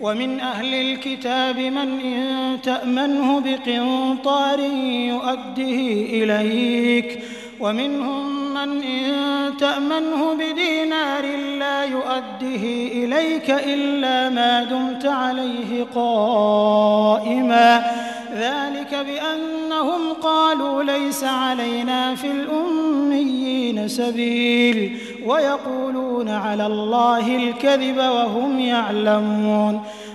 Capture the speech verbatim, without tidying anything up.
ومن أهل الكتاب من إن تأمنه بقنطار يؤده إليك ومنهم من إن تأمنه بدينار لا يؤده إليك إلا ما دمت عليه قائما ذلك بأنهم قالوا ليس علينا في الأميين سبيل ويقولون على الله الكذب وهم يعلمون